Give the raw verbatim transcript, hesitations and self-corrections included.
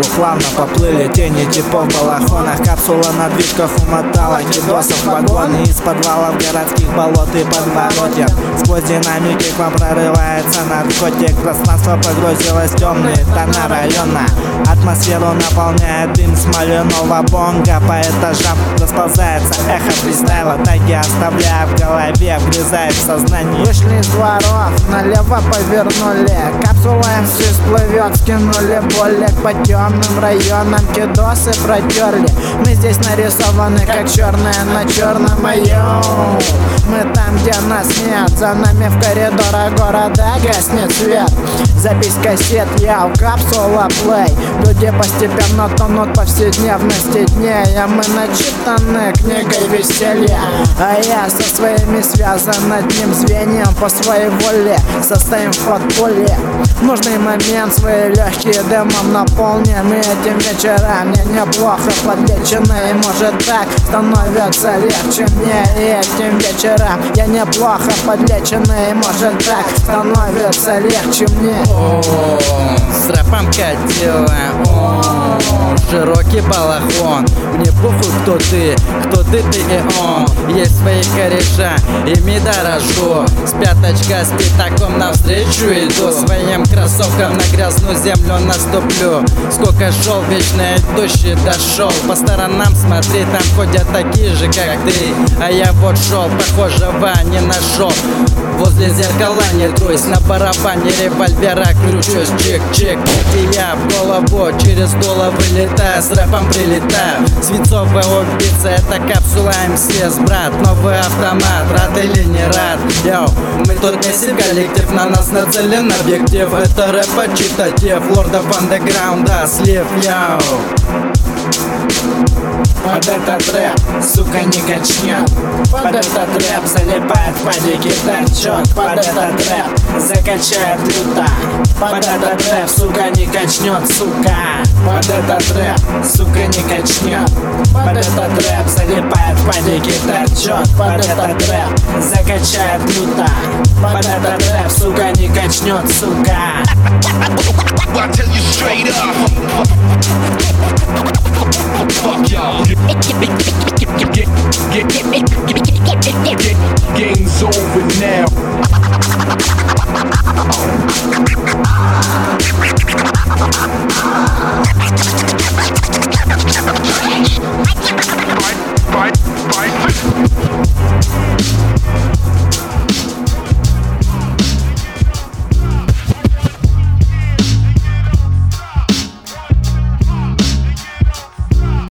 полу плавно поплыли тени типов в балахонах. Капсула на движках умотала кидосов в вагоны. Из подвалов городских болот и подворотен сквозь динамики к вам прорывается наркотик. Пространство погрузилось в темные тона района. Атмосферу наполняет дым смоляного бонга. По этажам расползается эхо фристайла. Таги оставляя в голове, вгрызает в сознание. Вышли из дворов, налево повернули. Капсула эм си всплывет, скинули болик. По темным районам кидосы протерли. Мы здесь нарисованы как черное на черном. Йоу, мы там, где нас нет. За нами в коридорах города гаснет свет. Запись кассет, я у капсула плей. Люди постепенно тонут в повседневности дней. А мы начитаны книгой веселья. А я со своими связан одним звеньем. По своей воле состоим в подполье. В нужный момент свои легкие дымом наполним. И этим вечером мне неплохо подлечено. И может так становится легче мне. И этим вечером я неплохо подлечено. И может так становится легче мне. О, с рэпом катила, о, широкий балахон. Мне похуй, кто ты, кто ты, ты и он. Есть свои кореша, ими дорожу. С пяточка, с пятаком навстречу иду. Своим кроссовкам на грязную землю наступлю. Сколько шел, вечный дождь и дошел. По сторонам смотри, там ходят такие же, как ты. А я вот шел, похожего не нашел. Возле зеркала не трусь, на барабане револьвера кручусь. Чик-чик, и я в голову через голову вылетаю. С рэпом прилетаю. Свинцовая убийца, это капсула эм си эс, брат. Новый автомат, рад или не рад? Йоу, мы тут месим коллектив, на нас нацелен объектив. Это рэп почитатив, лордов андеграунда, слив, йоу. Под этот рэп, сука, не качнет. Под этот рэп залипает падики, торчет. Под этот рэп закачает люта. Под этот рэп, сука, не качнет, сука. Под этот рэп, сука, не качнет. Под этот рэп залипает падики, торчет. Под этот рэп закачает люта. Под этот рэп, сука, не качнет, сука. I tell you straight up, fuck y'all. Game's over now.